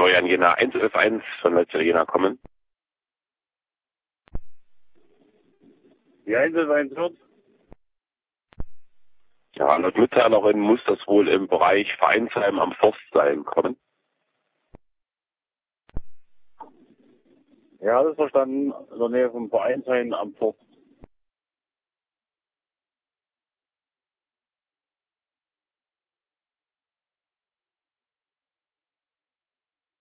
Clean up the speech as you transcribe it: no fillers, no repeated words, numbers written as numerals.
Florian Jena 111 von Leipzig Jena kommen. Die 111 wird? Ja, laut Mitteilerin muss das wohl im Bereich Vereinsheim am Forst sein, kommen. Ja, das ist verstanden. In der Nähe vom Vereinsheim am Forst.